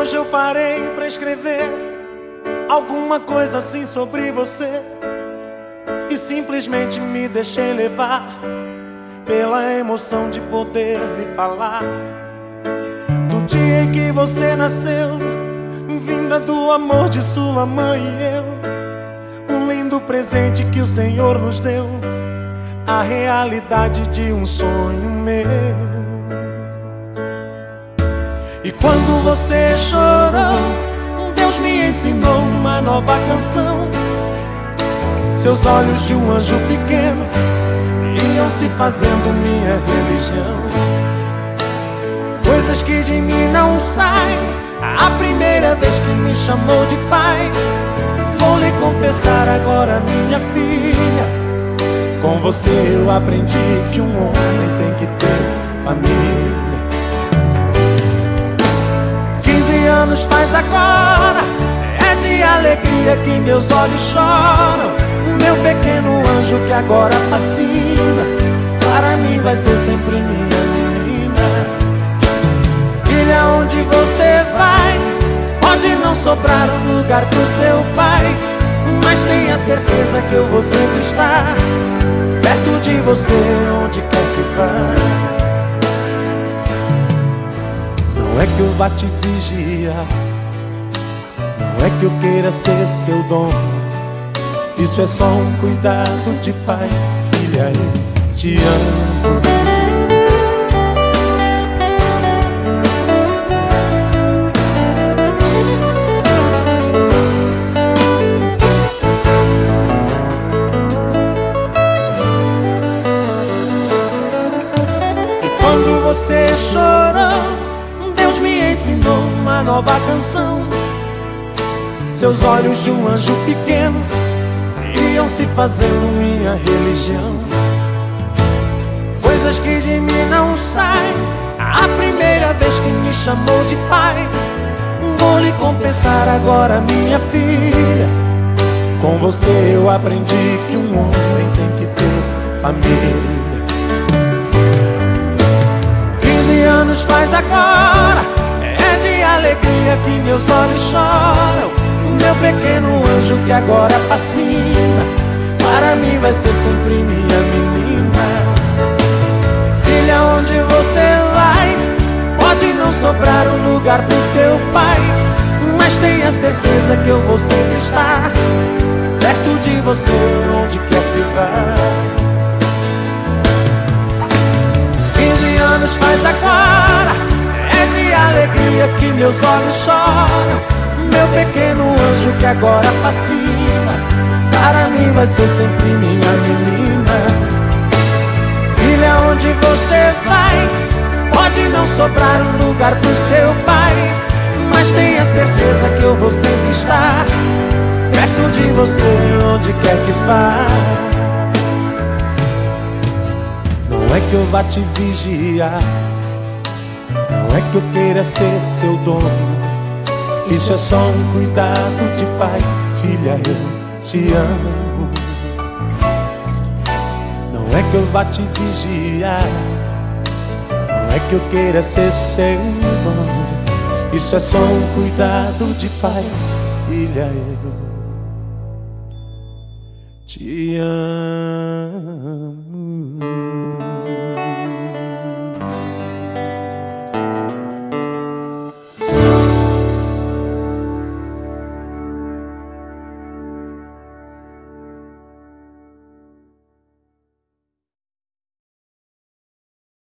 hoje eu parei pra escrever alguma coisa assim sobre você e simplesmente me deixei levar pela emoção de poder lhe falar do dia em que você nasceu, vinda do amor de sua mãe e eu. Um lindo presente que o Senhor nos deu, a realidade de um sonho meu. E quando você chorou, Deus me ensinou uma nova canção. Seus olhos de um anjo pequeno iam se fazendo minha religião. Coisas que de mim não saem, a primeira vez que me chamou de pai. Vou lhe confessar agora, minha filha, com você eu aprendi que um homem tem que ter família. 15 anos faz agora, é de alegria que meus olhos choram. Meu pequeno anjo que agora fascina, para mim vai ser sempre minha menina. Filha, onde você vai, pode não sobrar um lugar pro seu pai, mas tenha certeza que eu vou sempre estar perto de você, onde quer que vá. Não é que eu vá te vigiar, não é que eu queira ser seu dono. Isso é só um cuidado de pai. Filha, eu te amo. E quando você chorou, Deus me ensinou uma nova canção. Seus olhos de um anjo pequeno iam se fazendo minha religião. Coisas que de mim não saem, a primeira vez que me chamou de pai. Vou lhe confessar agora, minha filha, com você eu aprendi que um homem tem que ter família. 15 anos faz agora, é de alegria que meus olhos choram. Meu pequeno anjo que agora fascina, para mim vai ser sempre minha menina. Filha, onde você vai, pode não sobrar um lugar pro seu pai, mas tenha certeza que eu vou sempre estar perto de você, onde quer que vá. 15 anos faz agora, é de alegria que meus olhos choram. Meu pequeno anjo que agora fascina, para mim vai ser sempre minha menina. Filha, onde você vai, pode não sobrar um lugar pro seu pai, mas tenha certeza que eu vou sempre estar perto de você, onde quer que vá. Não é que eu vá te vigiar, não é que eu queira ser seu dono. Isso é só um cuidado de pai. Filha, eu te amo. Não é que eu vá te vigiar, não é que eu queira ser seu dono. Isso é só um cuidado de pai. Filha, eu te amo.